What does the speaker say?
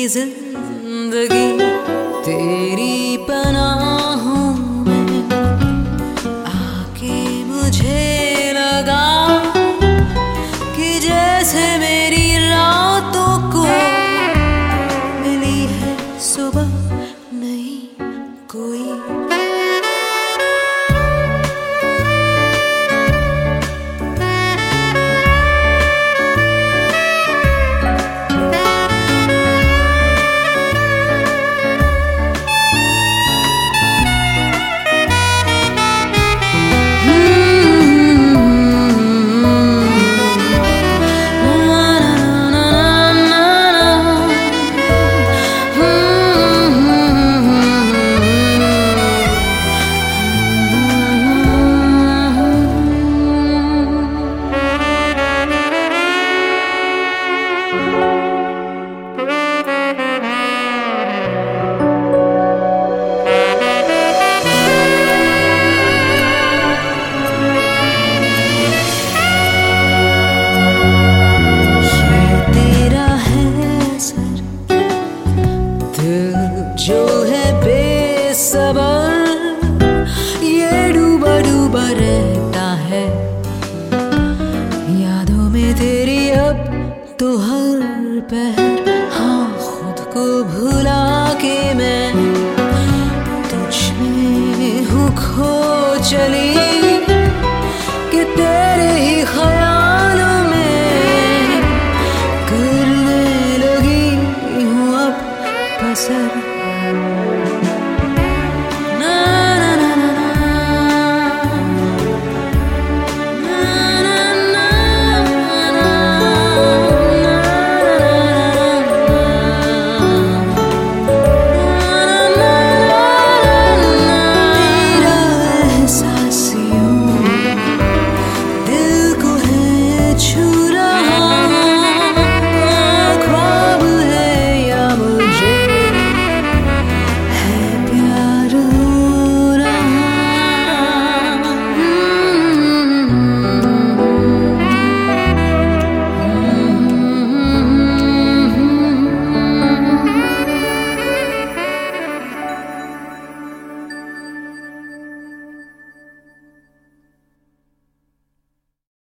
जिंदगी तेरी पनाहों में आके मुझे लगा कि जैसे मेरी रातों को मिली है सुबह नहीं कोई। जो है बेसबर ये डूबा डूबा रहता है यादों में तेरी अब तो हर पहर। हाँ खुद को भुला के मैं तुझ में हूँ खो चली।